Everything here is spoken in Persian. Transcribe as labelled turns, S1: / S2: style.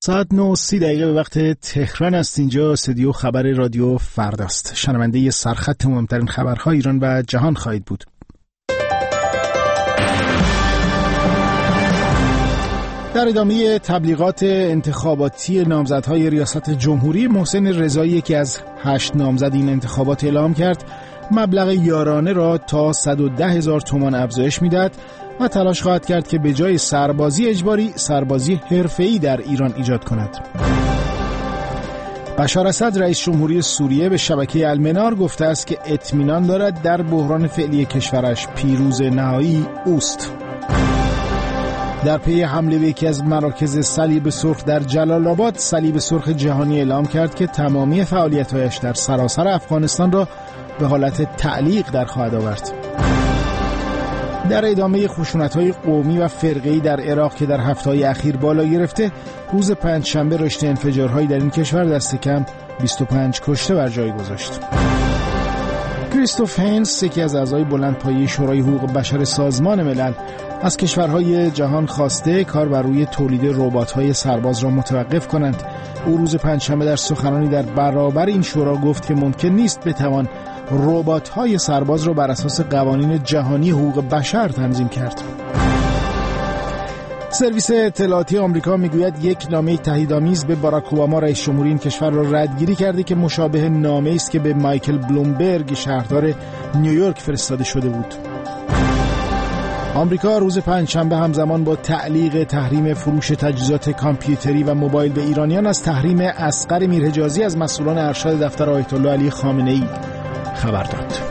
S1: ساعت 9:30 به وقت تهران است. اینجا استودیو خبر رادیو فرداست. شنونده سرخط مهمترین خبرهای ایران و جهان خواهید بود. در ادامه تبلیغات انتخاباتی نامزدهای ریاست جمهوری، محسن رضایی یکی از 8 نامزد این انتخابات اعلام کرد مبلغ یارانه را تا 110,000 تومان افزایش می‌دهد و تلاش خواهد کرد که به جای سربازی اجباری، سربازی حرفه‌ای در ایران ایجاد کند. بشار اسد رئیس جمهوری سوریه به شبکه المنار گفته است که اطمینان دارد در بحران فعلی کشورش پیروز نهایی اوست. در پی حمله به یکی از مراکز صلیب سرخ در جلال آباد، صلیب سرخ جهانی اعلام کرد که تمامی فعالیت‌هایش در سراسر افغانستان را به حالت تعلیق در خواهد آورد. در ادامه خشونت‌های قومی و فرقه‌ای در عراق که در هفته‌های اخیر بالا گرفته، روز پنجشنبه رشته انفجارهایی در این کشور دست کم 25 کشته بر جای گذاشت. کریستوف هینز، یکی از اعضای بلندپایه شورای حقوق بشر سازمان ملل، از کشورهای جهان خواسته کار بر روی تولید ربات‌های سرباز را متوقف کنند. او روز پنجشنبه در سخنرانی در برابر این شورا گفت که ممکن نیست بتوان ربات‌های سرباز را بر اساس قوانین جهانی حقوق بشر تنظیم کرد. سرویس اطلاعاتی آمریکا میگوید یک نامه تهدیدآمیز به باراک اوباما رئیس جمهوری این کشور را ردگیری کرده که مشابه نامه‌ای است که به مایکل بلومبرگ شهردار نیویورک فرستاده شده بود. آمریکا روز پنجشنبه همزمان با تعلیق تحریم فروش تجهیزات کامپیوتری و موبایل به ایرانیان از تحریم اصغر میرحجازی از مسئولان ارشد دفتر آیت الله علی خامنه‌ای خبر داد.